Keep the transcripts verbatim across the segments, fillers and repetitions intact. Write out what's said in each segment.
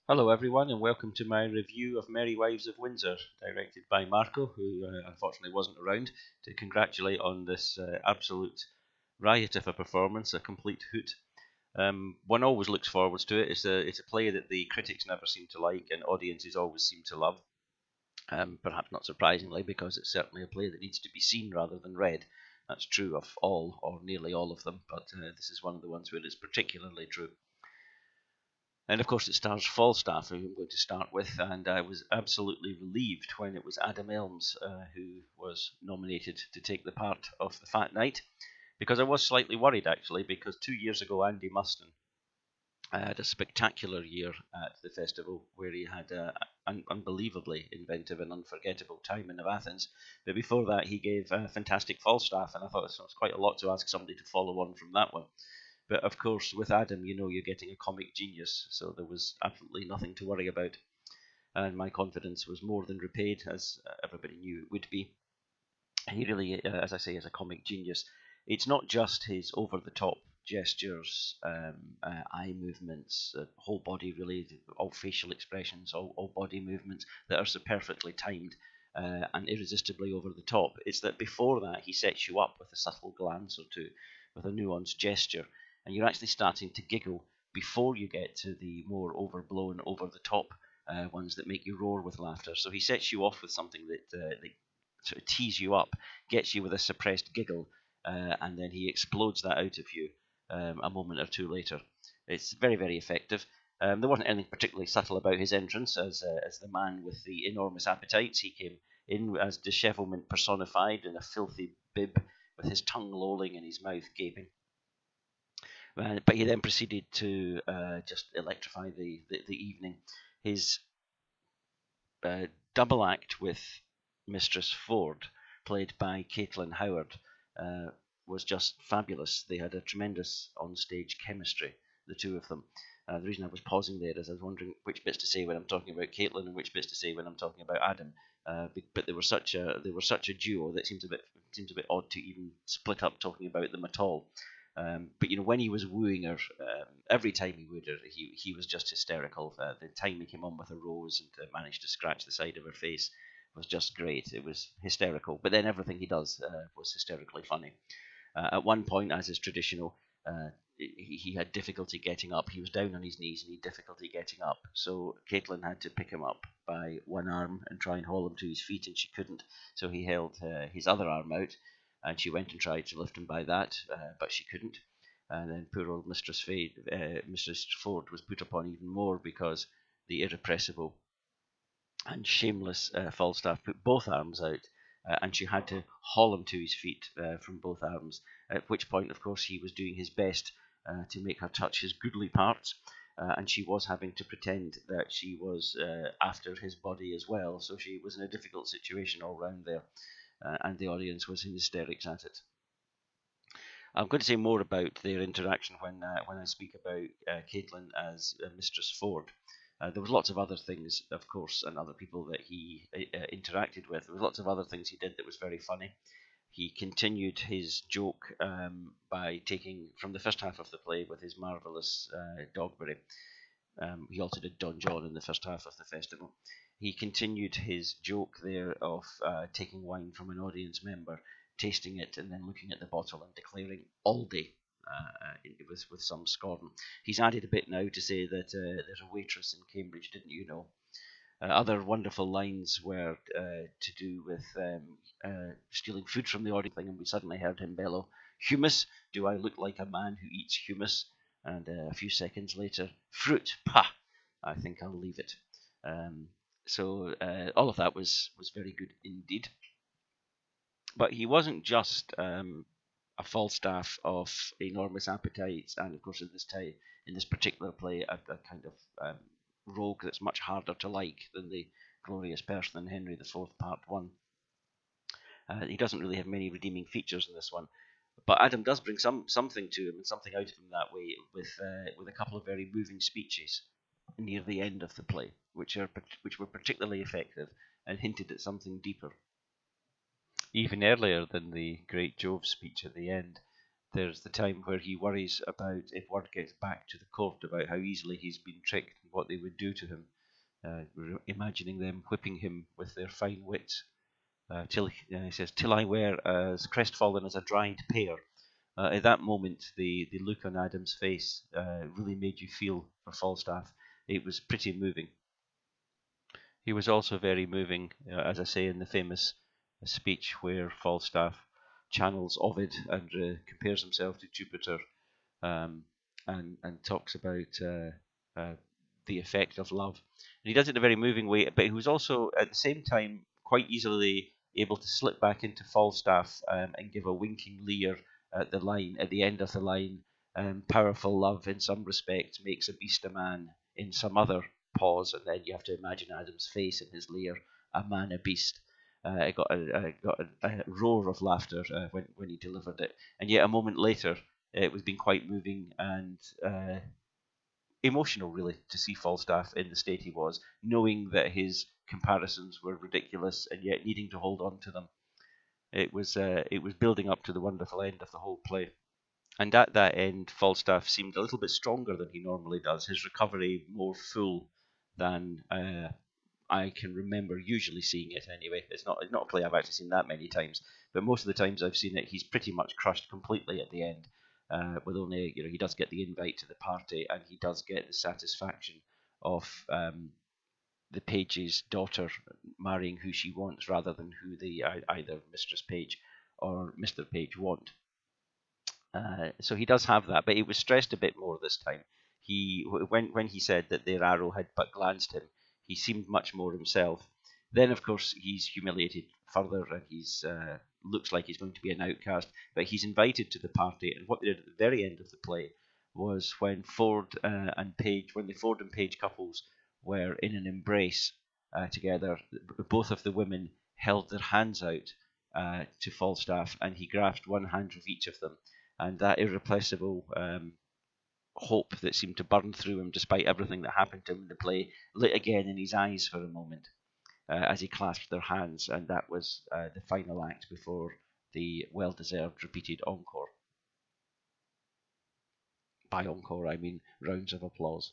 Hello, everyone, and welcome to my review of Merry Wives of Windsor, directed by Marco, who uh, unfortunately wasn't around to congratulate on this uh, absolute riot of a performance, a complete hoot. Um, one always looks forward to it. It's a it's a play that the critics never seem to like and audiences always seem to love. Um, perhaps not surprisingly, because it's certainly a play that needs to be seen rather than read. That's true of all or nearly all of them, but uh, this is one of the ones where it's particularly true. And of course, it stars Falstaff, who I'm going to start with, and I was absolutely relieved when it was Adam Elms uh, who was nominated to take the part of the Fat Knight, because I was slightly worried actually, because two years ago Andy Muston had a spectacular year at the festival where he had an unbelievably inventive and unforgettable Timon of Athens. But before that, he gave a fantastic Falstaff, and I thought it was quite a lot to ask somebody to follow on from that one. But of course, with Adam, you know you're getting a comic genius, so there was absolutely nothing to worry about. And my confidence was more than repaid, as everybody knew it would be. He really, uh, as I say, is a comic genius. It's not just his over the top gestures, um, uh, eye movements, uh, whole body really, all facial expressions, all, all body movements that are so perfectly timed uh, and irresistibly over the top. It's that before that, he sets you up with a subtle glance or two, with a nuanced gesture, and you're actually starting to giggle before you get to the more overblown, over the top uh, ones that make you roar with laughter. So he sets you off with something that, uh, that sort of tease you up, gets you with a suppressed giggle, uh, and then he explodes that out of you um, a moment or two later. It's very, very effective. Um, there wasn't anything particularly subtle about his entrance as uh, as the man with the enormous appetites. He came in as dishevelment personified in a filthy bib with his tongue lolling and his mouth gaping. Uh, but he then proceeded to uh, just electrify the, the, the evening. His uh, double act with Mistress Ford, played by Caitlin Howard, uh, was just fabulous. They had a tremendous on-stage chemistry, the two of them. Uh, the reason I was pausing there is I was wondering which bits to say when I'm talking about Caitlin and which bits to say when I'm talking about Adam. Uh, but they were such a they were such a duo that it seems a bit seems a bit odd to even split up talking about them at all. Um, but you know, when he was wooing her, um, every time he wooed her, he he was just hysterical. Uh, the time he came on with a rose and uh, managed to scratch the side of her face was just great. It was hysterical. But then everything he does uh, was hysterically funny. Uh, at one point, as is traditional, uh, he, he had difficulty getting up. He was down on his knees and he had difficulty getting up. So Caitlin had to pick him up by one arm and try and haul him to his feet, and she couldn't. So he held uh, his other arm out, and she went and tried to lift him by that, uh, but she couldn't. And then poor old Mistress Fade, uh, Mistress Ford was put upon even more because the irrepressible and shameless uh, Falstaff put both arms out, uh, and she had to haul him to his feet uh, from both arms. At which point, of course, he was doing his best uh, to make her touch his goodly parts, uh, and she was having to pretend that she was uh, after his body as well. So she was in a difficult situation all round there, uh, and the audience was in hysterics at it. I'm going to say more about their interaction when uh, when I speak about uh, Caitlin as uh, Mistress Ford. Uh, there was lots of other things, of course, and other people that he uh, interacted with. There was lots of other things he did that was very funny. He continued his joke um, by taking from the first half of the play with his marvellous uh, Dogberry. Um, he also did Don John in the first half of the festival. He continued his joke there of uh, taking wine from an audience member, tasting it, and then looking at the bottle and declaring Aldi uh, uh, with, with some scorn. He's added a bit now to say that uh, there's a waitress in Cambridge, didn't you know? Uh, other wonderful lines were uh, to do with um, uh, stealing food from the audience, and we suddenly heard him bellow, "Humus? Do I look like a man who eats humus?" And uh, a few seconds later, "Fruit? Pah! I think I'll leave it." Um, so uh, all of that was was very good indeed. But he wasn't just um, a Falstaff of enormous appetites, and of course in this time, in this particular play, a, a kind of um, rogue that's much harder to like than the glorious person in Henry the Fourth Part One. Uh, he doesn't really have many redeeming features in this one, but Adam does bring some something to him and something out of him that way, with uh, with a couple of very moving speeches near the end of the play, which are which were particularly effective and hinted at something deeper. Even earlier than the great Jove speech at the end, There's the time where he worries about if word gets back to the court about how easily he's been tricked and what they would do to him, uh, imagining them whipping him with their fine wits. Uh, till uh, he says, "Till I were as crestfallen as a dried pear." Uh, at that moment, the, the look on Adam's face uh, really made you feel for Falstaff. It was pretty moving. He was also very moving, uh, as I say, in the famous speech where Falstaff channels Ovid and uh, compares himself to Jupiter, um, and and talks about uh, uh, the effect of love. And he does it in a very moving way, but he was also at the same time quite easily able to slip back into Falstaff um, and give a winking leer at the line at the end of the line. Um, powerful love in some respect makes a beast a man. In some other pause, and then you have to imagine Adam's face and his leer, a man, a beast. Uh, I got a, I got a, a roar of laughter uh, when when he delivered it, and yet a moment later, it was been quite moving and uh, emotional, really, to see Falstaff in the state he was, knowing that his comparisons were ridiculous and yet needing to hold on to them. It was uh, it was building up to the wonderful end of the whole play. And at that end, Falstaff seemed a little bit stronger than he normally does. His recovery more full than uh, I can remember usually seeing it. Anyway, it's not it's not a play I've actually seen that many times, but most of the times I've seen it, he's pretty much crushed completely at the end. Uh, with only, you know, he does get the invite to the party, and he does get the satisfaction of um, the page's daughter marrying who she wants rather than who the either Mistress Page or Mister Page want. Uh, so he does have that, but it was stressed a bit more this time. He when when he said that their arrow had but glanced him, he seemed much more himself. Then, of course, he's humiliated further, and he's uh, looks like he's going to be an outcast. But he's invited to the party, and what they did at the very end of the play was when Ford uh, and Page, when the Ford and Page couples were in an embrace uh, together, both of the women held their hands out uh, to Falstaff, and he grasped one hand of each of them. And that irrepressible um, hope that seemed to burn through him despite everything that happened to him in the play lit again in his eyes for a moment uh, as he clasped their hands, and that was uh, the final act before the well-deserved repeated encore. By encore, I mean rounds of applause.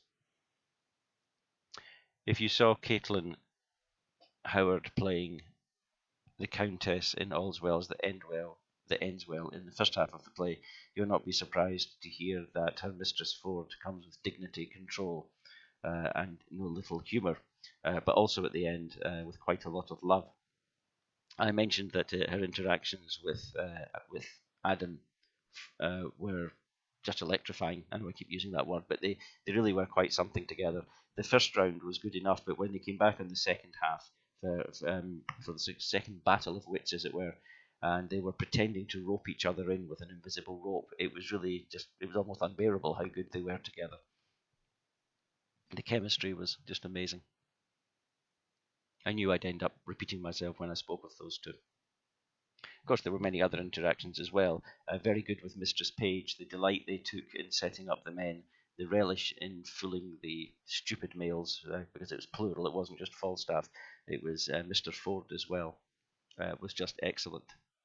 If you saw Caitlin Howard playing the Countess in All's Well That End Well, that ends well in the first half of the play, you'll not be surprised to hear that her Mistress Ford comes with dignity, control, uh, and no little humour, uh, but also at the end uh, with quite a lot of love. I mentioned that uh, her interactions with uh, with Adam uh, were just electrifying. I know I keep using that word, but they, they really were quite something together. The first round was good enough, but when they came back in the second half, for, um, for the second battle of wits, as it were, and they were pretending to rope each other in with an invisible rope, it was really just, it was almost unbearable how good they were together. The chemistry was just amazing. I knew I'd end up repeating myself when I spoke of those two. Of course, there were many other interactions as well. Uh, very good with Mistress Page, the delight they took in setting up the men, the relish in fooling the stupid males, uh, because it was plural, it wasn't just Falstaff, it was uh, Mister Ford as well, uh, was just excellent.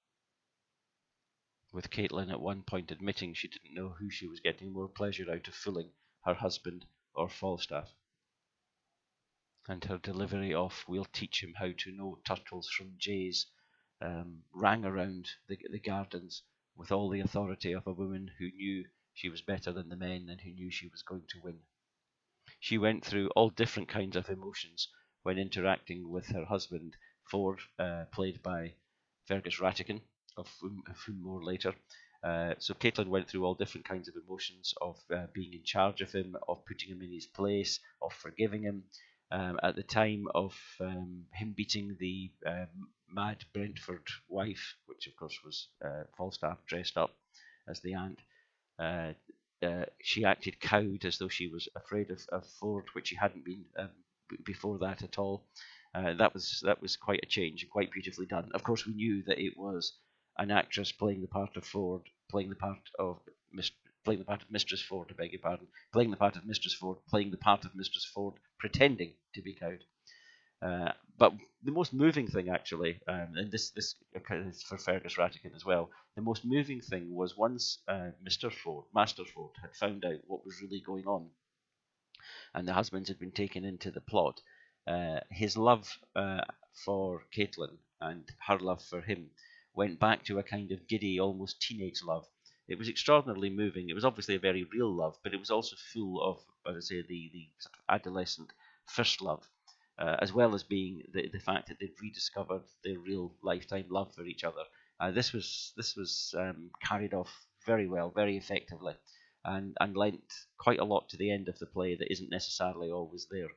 With Caitlin at one point admitting she didn't know who she was getting more pleasure out of fooling, her husband or Falstaff. And her delivery of "we'll teach him how to know turtles from jays" um, rang around the, the gardens with all the authority of a woman who knew she was better than the men and who knew she was going to win. She went through all different kinds of emotions when interacting with her husband, Ford, uh, played by Fergus Rattigan, of whom, of whom more later. Uh, so Caitlin went through all different kinds of emotions of uh, being in charge of him, of putting him in his place, of forgiving him. Um, at the time of um, him beating the um, mad Brentford wife, which of course was uh, Falstaff dressed up as the aunt, uh, uh, she acted cowed as though she was afraid of, of Ford, which she hadn't been um, b- before that at all. Uh, that was that was quite a change and quite beautifully done. Of course, we knew that it was an actress playing the part of Ford, playing the part of Miss, playing the part of Mistress Ford, I beg your pardon, playing the part of Mistress Ford, playing the part of Mistress Ford, pretending to be cowed. Uh, but the most moving thing, actually, um, and this this is for Fergus Ratigan as well, the most moving thing was once uh, Mister Ford, Master Ford, had found out what was really going on, and the husbands had been taken into the plot. Uh, his love uh, for Caitlin and her love for him went back to a kind of giddy, almost teenage love. It was extraordinarily moving. It was obviously a very real love, but it was also full of, as I say, the, the sort of adolescent first love, uh, as well as being the, the fact that they'd rediscovered their real lifetime love for each other. Uh, this was this was um, carried off very well, very effectively, and, and lent quite a lot to the end of the play that isn't necessarily always there.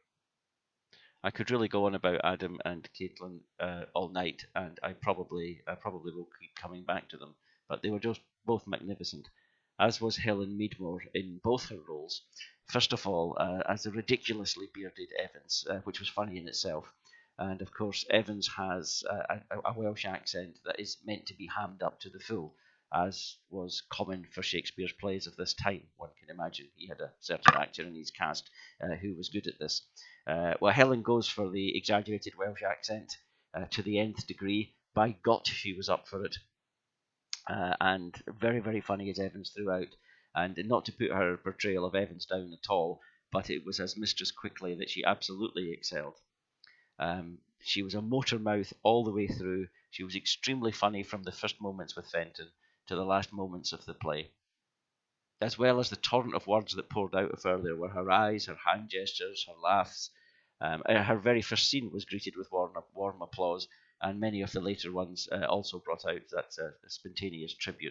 I could really go on about Adam and Caitlin uh, all night, and I probably I probably will keep coming back to them. But they were just both magnificent, as was Helen Meadmore in both her roles. First of all, uh, as the ridiculously bearded Evans, uh, which was funny in itself, and of course Evans has uh, a, a Welsh accent that is meant to be hammed up to the full, as was common for Shakespeare's plays of this time. One can imagine he had a certain actor in his cast uh, who was good at this. Uh, well, Helen goes for the exaggerated Welsh accent uh, to the nth degree. By God, she was up for it. Uh, and very, very funny as Evans throughout. And not to put her portrayal of Evans down at all, but it was as Mistress Quickly that she absolutely excelled. Um, she was a motor mouth all the way through. She was extremely funny from the first moments with Fenton to the last moments of the play. As well as the torrent of words that poured out of her, there were her eyes, her hand gestures, her laughs. Um, uh, her very first scene was greeted with warm, warm applause, and many of the later ones uh, also brought out that uh, spontaneous tribute.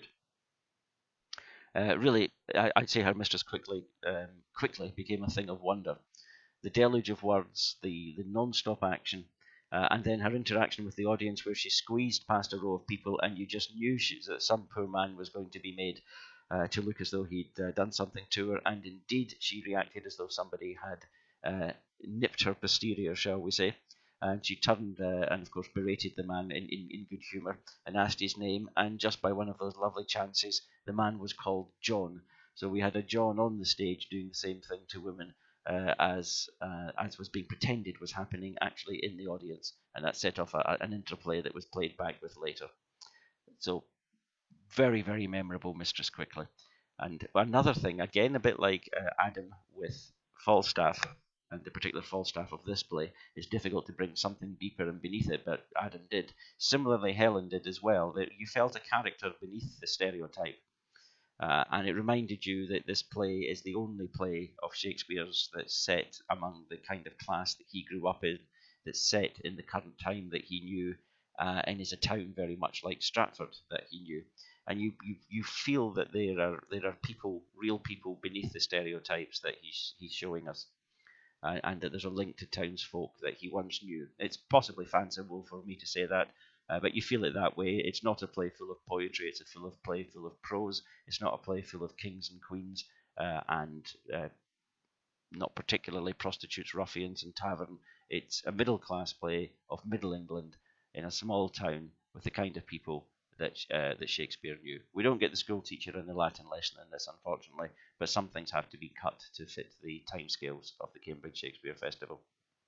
Uh, really, I, I'd say her Mistress Quickly um, quickly became a thing of wonder. The deluge of words, the, the non-stop action, uh, and then her interaction with the audience where she squeezed past a row of people and you just knew she, that some poor man was going to be made uh, to look as though he'd uh, done something to her, and indeed she reacted as though somebody had uh, nipped her posterior, shall we say, and she turned uh, and of course berated the man in, in, in good humour and asked his name, and just by one of those lovely chances the man was called John. So we had a John on the stage doing the same thing to women uh, as uh, as was being pretended was happening actually in the audience, and that set off a, an interplay that was played back with later. So very, very memorable Mistress Quickly. And another thing, again, a bit like uh, Adam with Falstaff, and the particular Falstaff of this play, it's difficult to bring something deeper and beneath it, but Adam did. Similarly, Helen did as well. That you felt a character beneath the stereotype. Uh, and it reminded you that this play is the only play of Shakespeare's that's set among the kind of class that he grew up in, that's set in the current time that he knew, uh, and is a town very much like Stratford that he knew. And you, you, you feel that there are there are people, real people beneath the stereotypes that he's he's showing us, uh, and that there's a link to townsfolk that he once knew. It's possibly fanciful for me to say that, uh, but you feel it that way. It's not a play full of poetry. It's a full of play full of prose. It's not a play full of kings and queens uh, and uh, not particularly prostitutes, ruffians, and tavern. It's a middle class play of Middle England in a small town with the kind of people that uh, that Shakespeare knew. We don't get the school teacher and the Latin lesson in this, unfortunately, but some things have to be cut to fit the timescales of the Cambridge Shakespeare Festival.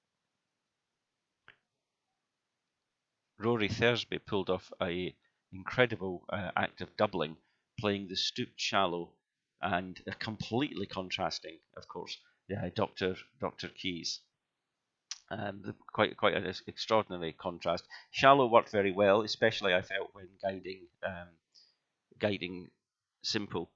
Rory Thursby pulled off a incredible uh, act of doubling, playing the stooped Shallow, and uh, completely contrasting, of course, uh, Doctor Doctor Keyes. Um, the, quite quite an extraordinary contrast. Shallow worked very well, especially I felt when guiding um, guiding Simple.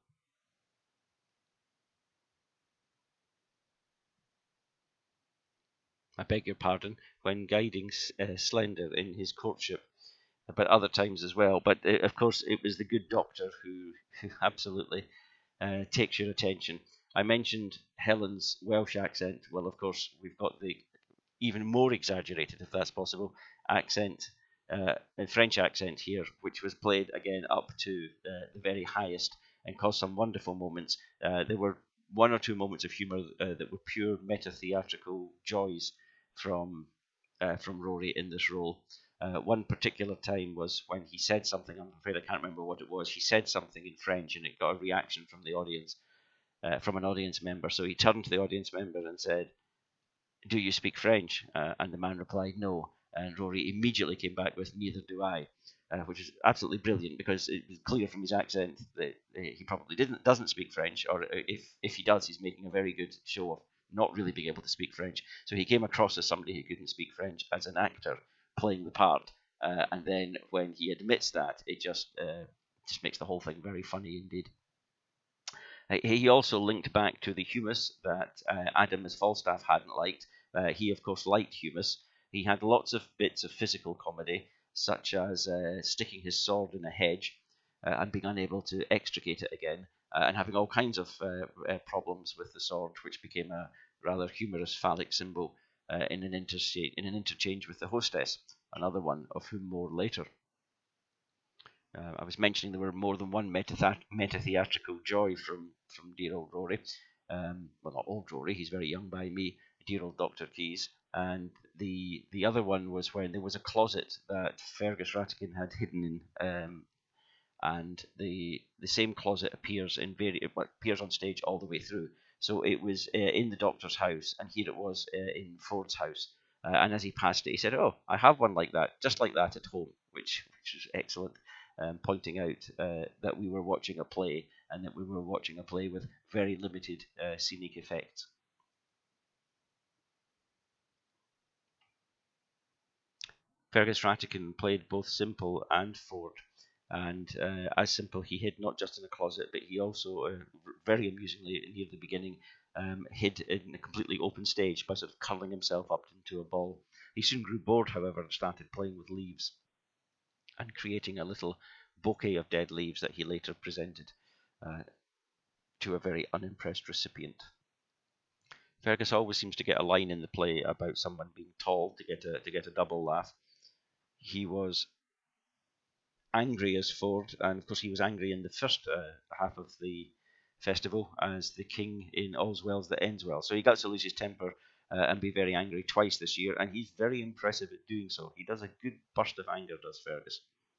I beg your pardon, when guiding uh, Slender in his courtship, but other times as well. But uh, of course, it was the good doctor who, who absolutely uh, takes your attention. I mentioned Helen's Welsh accent. Well, of course, we've got the even more exaggerated, if that's possible, accent, uh, French accent here, which was played again up to uh, the very highest and caused some wonderful moments. Uh, there were one or two moments of humour uh, that were pure meta-theatrical joys from uh, from Rory in this role. Uh, one particular time was when he said something. I'm afraid I can't remember what it was. He said something in French, and it got a reaction from the audience, uh, from an audience member. So he turned to the audience member and said, do you speak French? Uh, and the man replied, no. And Rory immediately came back with, neither do I, uh, which is absolutely brilliant because it was clear from his accent that uh, he probably didn't doesn't speak French, or if, if he does, he's making a very good show of not really being able to speak French. So he came across as somebody who couldn't speak French as an actor playing the part. Uh, and then when he admits that, it just uh, just makes the whole thing very funny indeed. Uh, he also linked back to the humus that uh, Adam as Falstaff hadn't liked. Uh, he, of course, liked humus. He had lots of bits of physical comedy, such as uh, sticking his sword in a hedge uh, and being unable to extricate it again, uh, and having all kinds of uh, uh, problems with the sword, which became a rather humorous phallic symbol uh, in, an in an interchange with the hostess, another one of whom more later. Uh, I was mentioning there were more than one meta-theatrical joy from, from dear old Rory. Um, well, not old Rory, he's very young by me, dear old Doctor Keyes. And the the other one was when there was a closet that Fergus Rattigan had hidden in, um, and the the same closet appears in very appears on stage all the way through. So it was uh, in the Doctor's house, and here it was uh, in Ford's house. Uh, and as he passed it, he said, "Oh, I have one like that, just like that at home," which which is excellent. Um, pointing out uh, that we were watching a play, and that we were watching a play with very limited uh, scenic effects. Fergus Rattigan played both Simple and Ford, and uh, as Simple he hid not just in a closet, but he also, uh, very amusingly near the beginning, um, hid in a completely open stage by sort of curling himself up into a ball. He soon grew bored, however, and started playing with leaves and creating a little bouquet of dead leaves that he later presented uh, to a very unimpressed recipient. Fergus always seems to get a line in the play about someone being tall to get a to get a double laugh. He was angry as Ford, and of course he was angry in the first uh, half of the festival as the king in All's Well That Ends Well. So he got to lose his temper uh, and be very angry twice this year, and he's very impressive at doing so. He does a good burst of anger, does Fergus.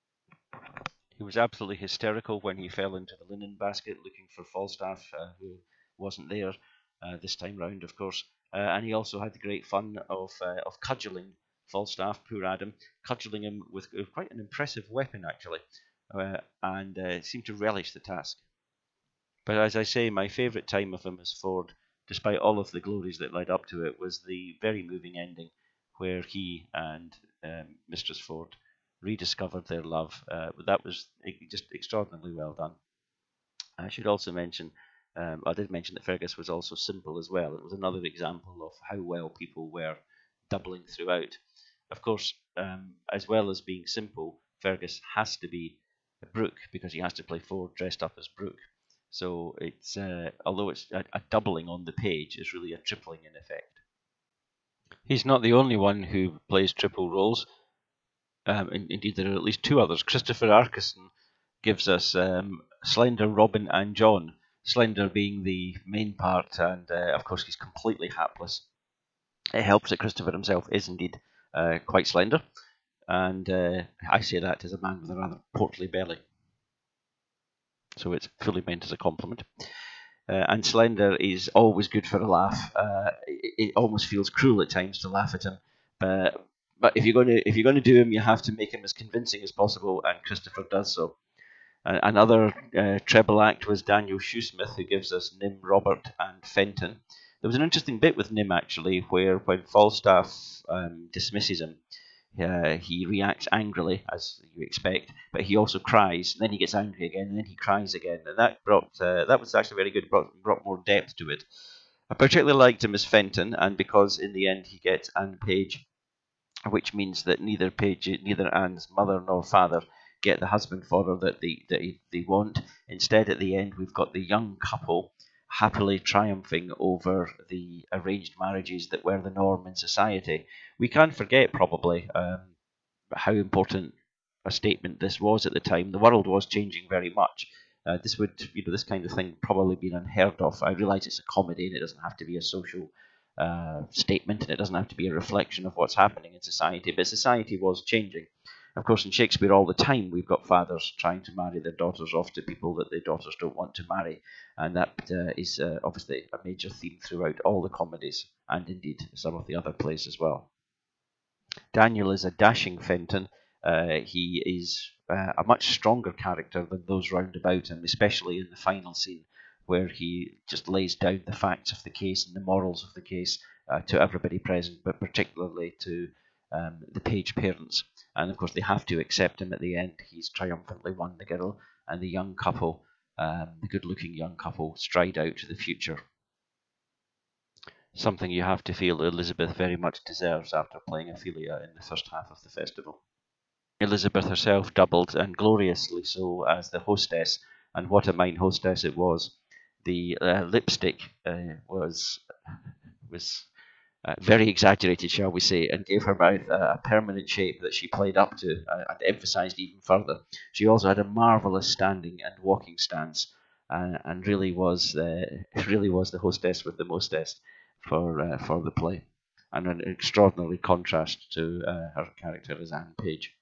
He was absolutely hysterical when he fell into the linen basket looking for Falstaff, uh, who wasn't there uh, this time round, of course. Uh, and he also had the great fun of uh, of cudgeling Falstaff, poor Adam, cudgeling him with, with quite an impressive weapon, actually, uh, and uh, seemed to relish the task. But as I say, my favourite time of him as Ford, despite all of the glories that led up to it, was the very moving ending where he and um, Mistress Ford rediscovered their love. Uh, that was just extraordinarily well done. I should also mention, um, I did mention that Fergus was also Simple as well. It was another example of how well people were doubling throughout. Of course, um, as well as being Simple, Fergus has to be Brooke because he has to play Ford dressed up as Brooke. So it's uh, although it's a, a doubling on the page, it's really a tripling in effect. He's not the only one who plays triple roles. Um, indeed, there are at least two others. Christopher Arkeson gives us um, Slender, Robin, and John. Slender being the main part, and uh, of course he's completely hapless. It helps that Christopher himself is indeed uh, quite slender, and uh, I say that as a man with a rather portly belly. So it's fully meant as a compliment. Uh, and Slender is always good for a laugh. Uh, it, it almost feels cruel at times to laugh at him, but but if you're going to if you're going to do him, you have to make him as convincing as possible, and Christopher does so. Uh, another uh, treble act was Daniel Shoesmith, who gives us Nym, Robert, and Fenton. There was an interesting bit with Nym actually, where when Falstaff um, dismisses him, Uh, he reacts angrily, as you expect, but he also cries, and then he gets angry again, and then he cries again, and that brought uh, that was actually very good. Brought brought more depth to it. I particularly liked him as Fenton, and because in the end he gets Anne Page, which means that neither Page, neither Anne's mother nor father get the husband for her that they that they want. Instead, at the end, we've got the young couple happily triumphing over the arranged marriages that were the norm in society. We can't forget, probably, um, how important a statement this was at the time. The world was changing very much. Uh, this would, you know, this kind of thing probably been unheard of. I realise it's a comedy and it doesn't have to be a social uh, statement and it doesn't have to be a reflection of what's happening in society, but society was changing. Of course, in Shakespeare all the time we've got fathers trying to marry their daughters off to people that their daughters don't want to marry, and that uh, is uh, obviously a major theme throughout all the comedies, and indeed some of the other plays as well. Daniel is a dashing Fenton. Uh, he is uh, a much stronger character than those round about him, especially in the final scene where he just lays down the facts of the case and the morals of the case uh, to everybody present, but particularly to um, the page parents. And of course, they have to accept him at the end. He's triumphantly won the girl, and the young couple, um, the good-looking young couple, stride out to the future. Something you have to feel Elizabeth very much deserves after playing Ophelia in the first half of the festival. Elizabeth herself doubled, and gloriously so, as the hostess, and what a mine hostess it was. The uh, lipstick uh, was was uh, very exaggerated, shall we say, and gave her mouth a, a permanent shape that she played up to uh, and emphasised even further. She also had a marvellous standing and walking stance, uh, and really was uh, really was the hostess with the mostest for uh, for the play, and an extraordinary contrast to uh, her character as Anne Page.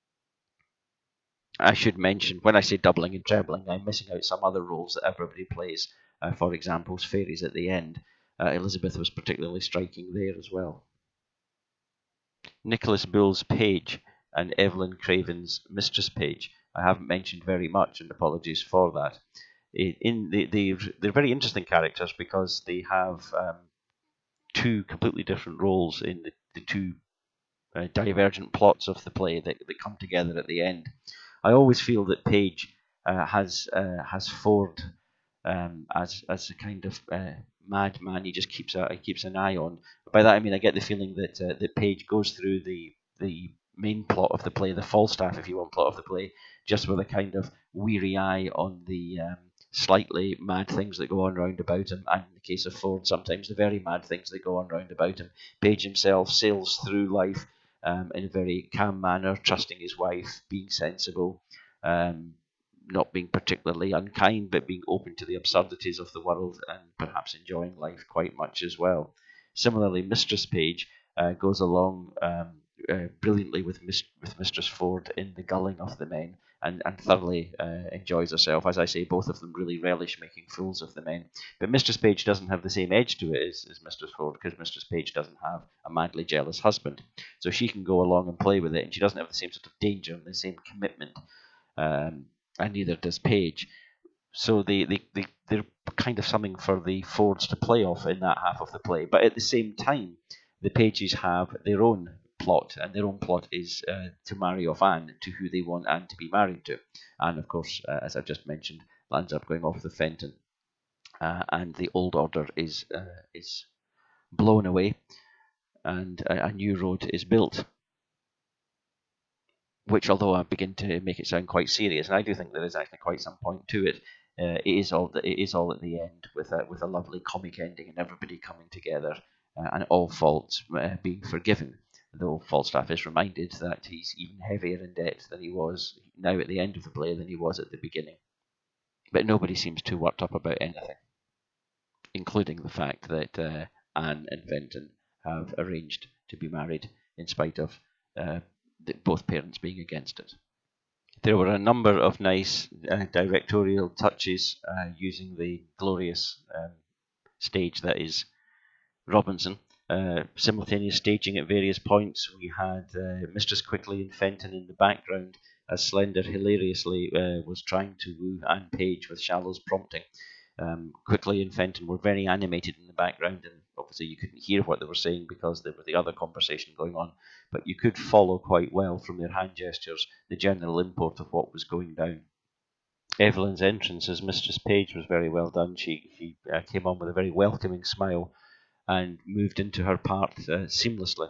I should mention, when I say doubling and trebling, I'm missing out some other roles that everybody plays. Uh, for example, fairies at the end. Uh, Elizabeth was particularly striking there as well. Nicholas Bull's Page and Evelyn Craven's Mistress Page I haven't mentioned very much, and apologies for that. In the, the, they're very interesting characters because they have um, two completely different roles in the, the two uh, divergent plots of the play that, that come together at the end. I always feel that Page uh, has uh, has Ford um, as as a kind of uh, madman. He just keeps a he keeps an eye on. By that I mean I get the feeling that uh, that Page goes through the the main plot of the play, the Falstaff, if you want, plot of the play, just with a kind of weary eye on the um, slightly mad things that go on round about him, and in the case of Ford, sometimes the very mad things that go on round about him. Page himself sails through life Um, in a very calm manner, trusting his wife, being sensible, um, not being particularly unkind, but being open to the absurdities of the world and perhaps enjoying life quite much as well. Similarly, Mistress Page uh, goes along um, uh, brilliantly with, Mis- with Mistress Ford in the gulling of the men, and, and thoroughly uh, enjoys herself. As I say, both of them really relish making fools of the men. But Mistress Page doesn't have the same edge to it as, as Mistress Ford, because Mistress Page doesn't have a madly jealous husband. So she can go along and play with it, and she doesn't have the same sort of danger and the same commitment, um, and neither does Page. So they, they, they, they're kind of something for the Fords to play off in that half of the play. But at the same time, the Pages have their own plot, and their own plot is uh, to marry off Anne to who they want Anne to be married to. Anne, of course, uh, as I've just mentioned, lands up going off the Fenton, uh, and the old order is uh, is blown away, and a, a new road is built. Which, although I begin to make it sound quite serious, and I do think there is actually quite some point to it, uh, it is all it is all at the end with a with a lovely comic ending and everybody coming together uh, and all faults uh, being forgiven. Though Falstaff is reminded that he's even heavier in debt than he was now at the end of the play than he was at the beginning. But nobody seems too worked up about anything, including the fact that uh, Anne and Fenton have arranged to be married in spite of uh, the, both parents being against it. There were a number of nice uh, directorial touches uh, using the glorious um, stage that is Robinson. Uh, simultaneous staging at various points. We had uh, Mistress Quickly and Fenton in the background as Slender hilariously uh, was trying to woo Anne Page with Shallow's prompting. Um, Quickly and Fenton were very animated in the background, and obviously you couldn't hear what they were saying because there was the other conversation going on, but you could follow quite well from their hand gestures the general import of what was going down. Evelyn's entrance as Mistress Page was very well done. She, she uh, came on with a very welcoming smile and moved into her part uh, seamlessly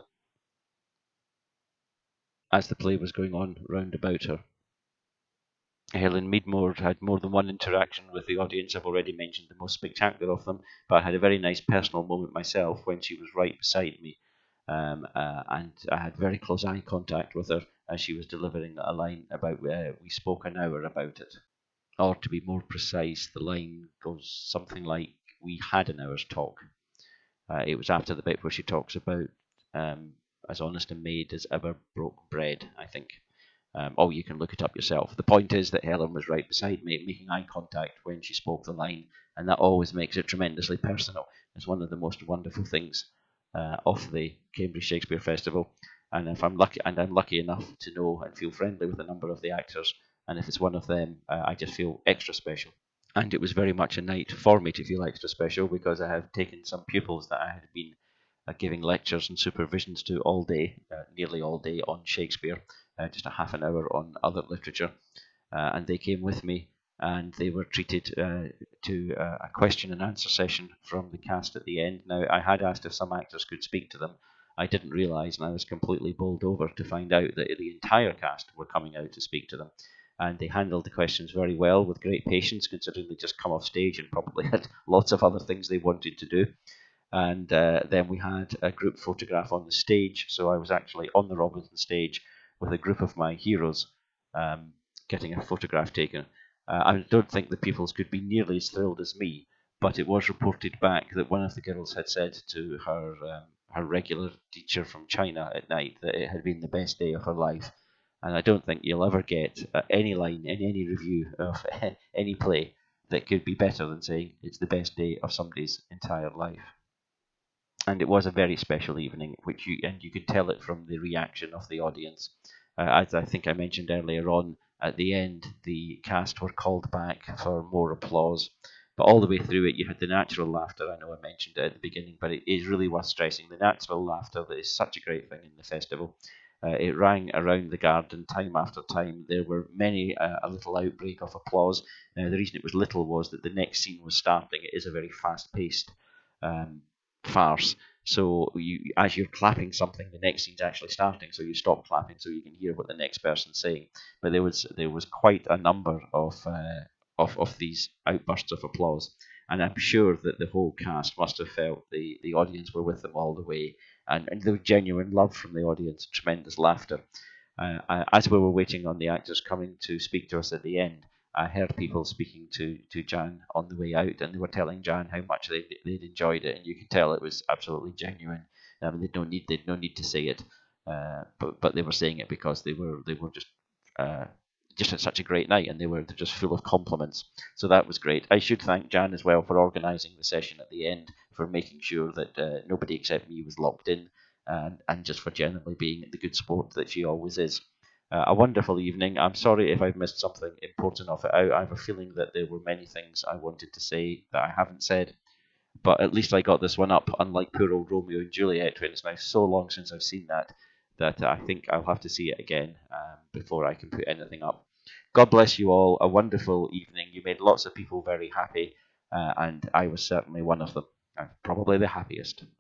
as the play was going on round about her. Helen Meadmore had more than one interaction with the audience. I've already mentioned the most spectacular of them, but I had a very nice personal moment myself when she was right beside me, um, uh, and I had very close eye contact with her as she was delivering a line about uh, we spoke an hour about it. Or to be more precise, the line goes something like, we had an hour's talk. Uh, it was after the bit where she talks about um, as honest a maid as ever broke bread, I think. Um, or you can look it up yourself. The point is that Helen was right beside me, making eye contact when she spoke the line, and that always makes it tremendously personal. It's one of the most wonderful things uh, of the Cambridge Shakespeare Festival. And if I'm lucky, and I'm lucky enough to know and feel friendly with a number of the actors, and if it's one of them, uh, I just feel extra special. And it was very much a night for me to feel extra special because I have taken some pupils that I had been uh, giving lectures and supervisions to all day, uh, nearly all day on Shakespeare, uh, just a half an hour on other literature, uh, and they came with me, and they were treated uh, to uh, a question and answer session from the cast at the end. Now, I had asked if some actors could speak to them. I didn't realise, and I was completely bowled over to find out that the entire cast were coming out to speak to them. And they handled the questions very well with great patience, considering they just come off stage and probably had lots of other things they wanted to do. And uh, then we had a group photograph on the stage, so I was actually on the Robinson stage with a group of my heroes um, getting a photograph taken. Uh, I don't think the pupils could be nearly as thrilled as me, but it was reported back that one of the girls had said to her um, her regular teacher from China at night that it had been the best day of her life. And I don't think you'll ever get uh, any line in any review of any play that could be better than saying it's the best day of somebody's entire life. And it was a very special evening, which you and you could tell it from the reaction of the audience. Uh, as I think I mentioned earlier on, at the end, the cast were called back for more applause. But all the way through it, you had the natural laughter. I know I mentioned it at the beginning, but it is really worth stressing. The natural laughter that is such a great thing in the festival. Uh, it rang around the garden time after time. There were many uh, a little outbreak of applause. Now, the reason it was little was that the next scene was starting. It is a very fast-paced um, farce. So you, as you're clapping something, the next scene's actually starting. So you stop clapping so you can hear what the next person's saying. But there was there was quite a number of uh, of of these outbursts of applause, and I'm sure that the whole cast must have felt the the audience were with them all the way. And, and there was genuine love from the audience, tremendous laughter. Uh, as we were waiting on the actors coming to speak to us at the end, I heard people speaking to, to Jan on the way out, and they were telling Jan how much they, they'd enjoyed it, and you could tell it was absolutely genuine. I mean, they'd no need they'd no need to say it, uh, but but they were saying it because they were they were just uh, just had such a great night, and they were just full of compliments. So that was great. I should thank Jan as well for organising the session at the end, for making sure that uh, nobody except me was locked in, and, and just for generally being the good sport that she always is. Uh, a wonderful evening. I'm sorry if I've missed something important of it out. I have a feeling that there were many things I wanted to say that I haven't said, but at least I got this one up, unlike poor old Romeo and Juliet, when it's now so long since I've seen that, that I think I'll have to see it again um, before I can put anything up. God bless you all. A wonderful evening. You made lots of people very happy, uh, and I was certainly one of them. I'm probably the happiest.